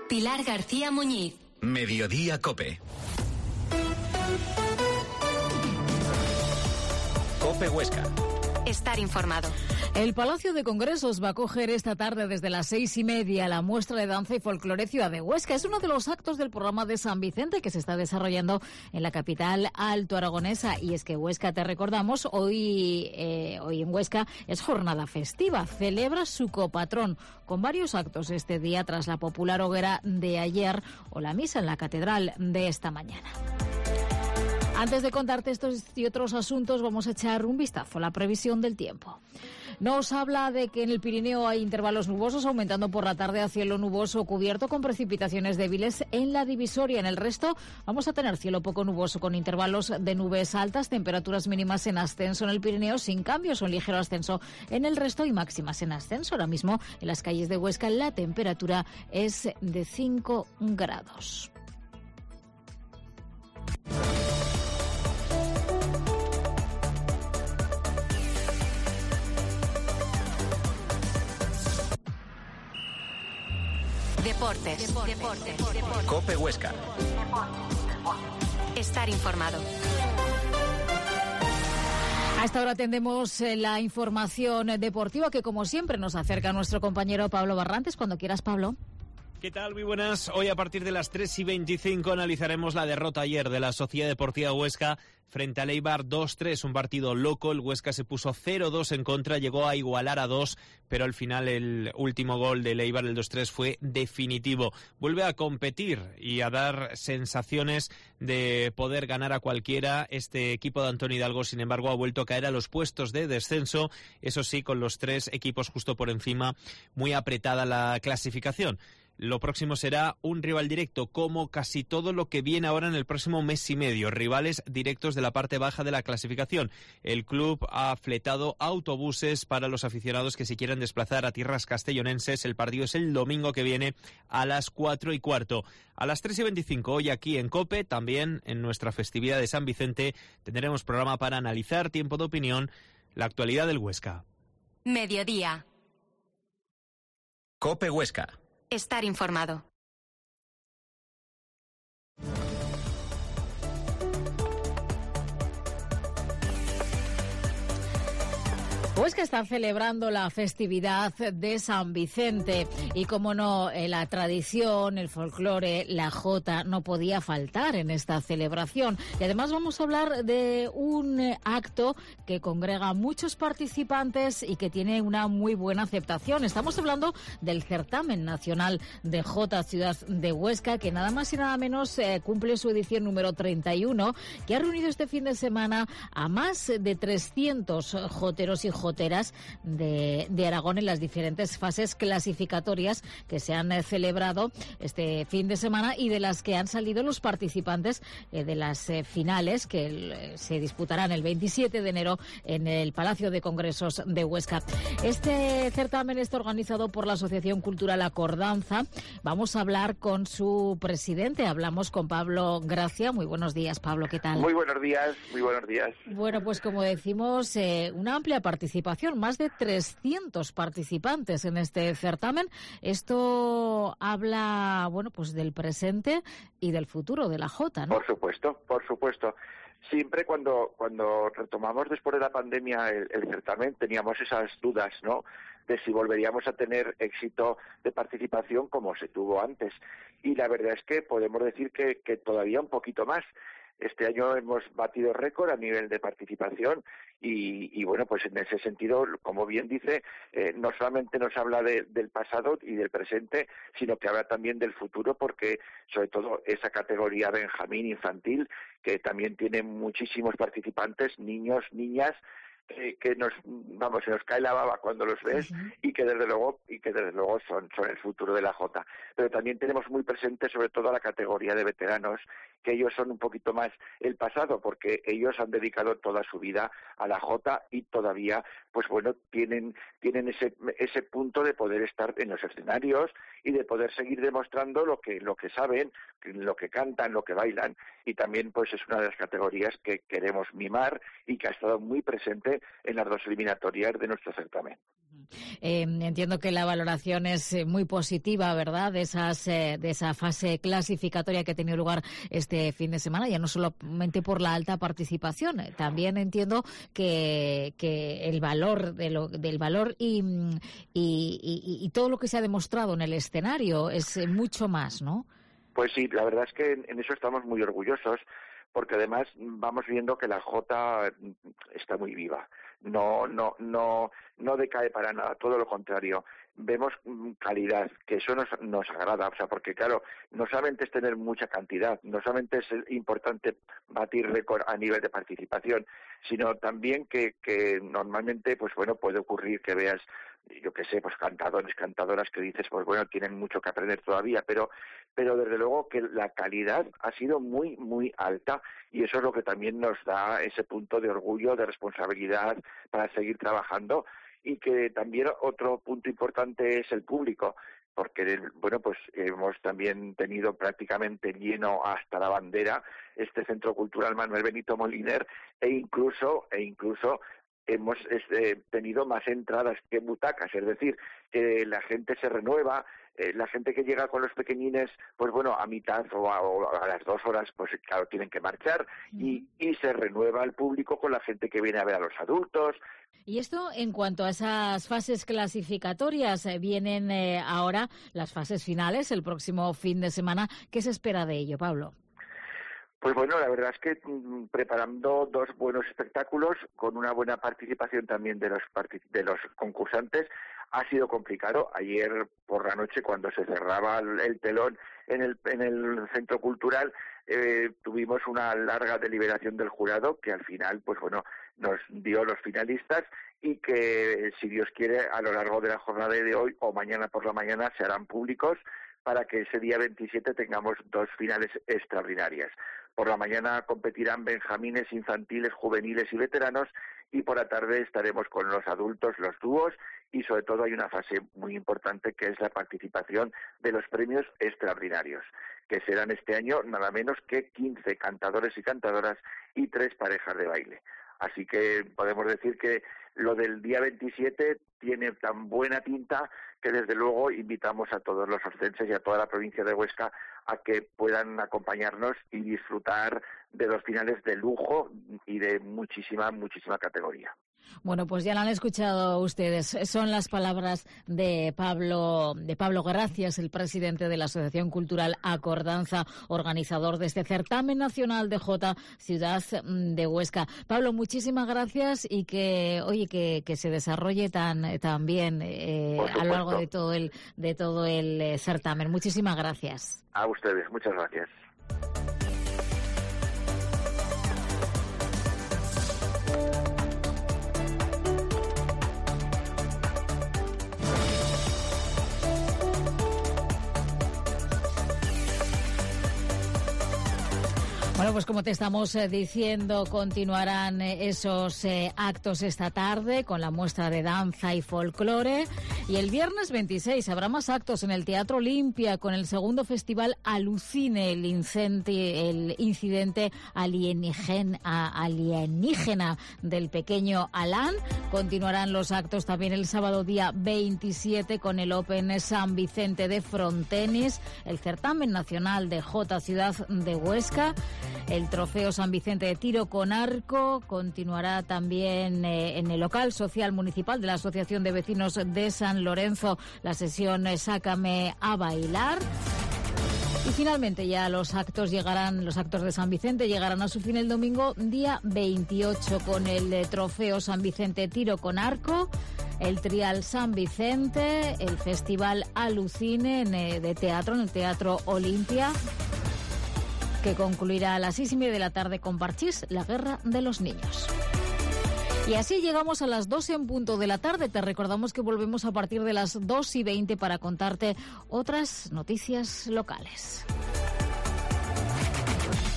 Pilar García Muñiz. Mediodía Cope. Cope Huesca. Estar informado. El Palacio de Congresos va a acoger esta tarde desde las 6:30 la muestra de danza y folclore Ciudad de Huesca. Es uno de los actos del programa de San Vicente que se está desarrollando en la capital alto aragonesa. Y es que Huesca, te recordamos, hoy en Huesca es jornada festiva. Celebra su copatrón con varios actos este día tras la popular hoguera de ayer o la misa en la catedral de esta mañana. Antes de contarte estos y otros asuntos, vamos a echar un vistazo a la previsión del tiempo. Nos habla de que en el Pirineo hay intervalos nubosos, aumentando por la tarde a cielo nuboso cubierto con precipitaciones débiles en la divisoria. En el resto vamos a tener cielo poco nuboso con intervalos de nubes altas, temperaturas mínimas en ascenso en el Pirineo, sin cambios o un ligero ascenso en el resto y máximas en ascenso. Ahora mismo en las calles de Huesca la temperatura es de 5 grados. Deportes. Cope Huesca. Estar informado. A esta hora atendemos la información deportiva que, como siempre, nos acerca nuestro compañero Pablo Barrantes. Cuando quieras, Pablo. ¿Qué tal? Muy buenas. Hoy a partir de las 3:25 analizaremos la derrota ayer de la Sociedad Deportiva Huesca frente al Eibar 2-3, un partido loco. El Huesca se puso 0-2 en contra, llegó a igualar a 2, pero al final el último gol del Eibar, el 2-3, fue definitivo. Vuelve a competir y a dar sensaciones de poder ganar a cualquiera. Este equipo de Antonio Hidalgo, sin embargo, ha vuelto a caer a los puestos de descenso, eso sí, con los 3 equipos justo por encima, muy apretada la clasificación. Lo próximo será un rival directo, como casi todo lo que viene ahora en el próximo mes y medio. Rivales directos de la parte baja de la clasificación. El club ha fletado autobuses para los aficionados que se quieran desplazar a tierras castellonenses. El partido es el domingo que viene a las 4:15. A las 3:25, hoy aquí en COPE, también en nuestra festividad de San Vicente, tendremos programa para analizar, tiempo de opinión, la actualidad del Huesca. Mediodía. Cope Huesca. Estar informado. Pues que están celebrando la festividad de San Vicente y, como no, la tradición, el folclore, la jota no podía faltar en esta celebración. Y además vamos a hablar de un acto que congrega a muchos participantes y que tiene una muy buena aceptación. Estamos hablando del Certamen Nacional de Jota Ciudad de Huesca, que nada más y nada menos cumple su edición número 31, que ha reunido este fin de semana a más de 300 joteros y joteras de Aragón en las diferentes fases clasificatorias que se han celebrado este fin de semana y de las que han salido los participantes de las finales que se disputarán el 27 de enero en el Palacio de Congresos de Huesca. Este certamen está organizado por la Asociación Cultural Acordanza. Vamos a hablar con su presidente. Hablamos con Pablo Gracia. Muy buenos días, Pablo. ¿Qué tal? Muy buenos días, muy buenos días. Bueno, pues como decimos, una amplia participación, más de 300 participantes en este certamen. Esto habla, bueno, pues del presente y del futuro de la jota, ¿no? Por supuesto, por supuesto. Siempre cuando retomamos después de la pandemia el certamen teníamos esas dudas, ¿no?, de si volveríamos a tener éxito de participación como se tuvo antes. Y la verdad es que podemos decir que todavía un poquito más. Este año hemos batido récord a nivel de participación y bueno, pues en ese sentido, como bien dice, no solamente nos habla del pasado y del presente, sino que habla también del futuro, porque sobre todo esa categoría Benjamín infantil, que también tiene muchísimos participantes, niños, niñas, que se nos cae la baba cuando los ves. Uh-huh. y que desde luego son el futuro de la jota. Pero también tenemos muy presente sobre todo a la categoría de veteranos, que ellos son un poquito más el pasado, porque ellos han dedicado toda su vida a la jota y todavía, pues bueno, tienen ese punto de poder estar en los escenarios y de poder seguir demostrando lo que saben, lo que cantan, lo que bailan. Y también pues es una de las categorías que queremos mimar y que ha estado muy presente en las 2 eliminatorias de nuestro certamen. Entiendo que la valoración es muy positiva, ¿verdad?, de esa fase clasificatoria que ha tenido lugar este fin de semana, ya no solamente por la alta participación. También entiendo que el valor del valor y todo lo que se ha demostrado en el escenario es mucho más, ¿no? Pues sí, la verdad es que en eso estamos muy orgullosos, porque además vamos viendo que la Jota está muy viva. No decae para nada, todo lo contrario. Vemos calidad, que eso nos agrada, o sea, porque claro, no solamente es tener mucha cantidad, no solamente es importante batir récord a nivel de participación, sino también que normalmente, pues bueno, puede ocurrir que veas, yo qué sé, pues cantadores, cantadoras que dices, pues bueno, tienen mucho que aprender todavía, pero desde luego que la calidad ha sido muy, muy alta, y eso es lo que también nos da ese punto de orgullo, de responsabilidad para seguir trabajando. Y que también otro punto importante es el público, porque bueno, pues hemos también tenido prácticamente lleno hasta la bandera este Centro Cultural Manuel Benito Moliner, e incluso hemos tenido más entradas que butacas, es decir, que la gente se renueva. La gente que llega con los pequeñines, pues bueno, a mitad o a las 2 horas, pues claro, tienen que marchar, y se renueva el público con la gente que viene a ver a los adultos. Y esto en cuanto a esas fases clasificatorias, vienen ahora las fases finales el próximo fin de semana. ¿Qué se espera de ello, Pablo? Pues bueno, la verdad es que preparando 2 buenos espectáculos con una buena participación también de los concursantes. Ha sido complicado. Ayer por la noche, cuando se cerraba el telón en el Centro Cultural, tuvimos una larga deliberación del jurado que al final, pues bueno, nos dio los finalistas, y que, si Dios quiere, a lo largo de la jornada de hoy o mañana por la mañana se harán públicos, para que ese día 27 tengamos 2 finales extraordinarias. Por la mañana competirán benjamines, infantiles, juveniles y veteranos, y por la tarde estaremos con los adultos, los dúos, y sobre todo hay una fase muy importante que es la participación de los premios extraordinarios, que serán este año nada menos que 15 cantadores y cantadoras y 3 parejas de baile. Así que podemos decir que lo del día 27 tiene tan buena tinta que desde luego invitamos a todos los oscenses y a toda la provincia de Huesca a que puedan acompañarnos y disfrutar de los finales de lujo y de muchísima categoría. Bueno, pues ya lo han escuchado ustedes. Son las palabras de Pablo Gracias, el presidente de la Asociación Cultural Acordanza, organizador de este certamen nacional de Jota Ciudad de Huesca. Pablo, muchísimas gracias, y que se desarrolle tan bien a lo largo de todo el certamen. Muchísimas gracias. A ustedes, muchas gracias. Bueno, pues como te estamos diciendo, continuarán esos actos esta tarde con la muestra de danza y folclore. Y el viernes 26 habrá más actos en el Teatro Olimpia con el segundo festival Alucine, el incidente alienígena del pequeño Alan. Continuarán los actos también el sábado día 27 con el Open San Vicente de Frontenis, el certamen nacional de Jota Ciudad de Huesca. El Trofeo San Vicente de Tiro con Arco continuará también en el local social municipal de la Asociación de Vecinos de San Lorenzo, la sesión Sácame a Bailar. Y finalmente ya los actos de San Vicente llegarán a su fin el domingo día 28 con el Trofeo San Vicente Tiro con Arco, el Trial San Vicente, el Festival Alucine de teatro en el Teatro Olimpia, que concluirá a las 6:30 de la tarde con Parchís, la Guerra de los Niños. Y así llegamos a las 2 en punto de la tarde. Te recordamos que volvemos a partir de las 2:20 para contarte otras noticias locales.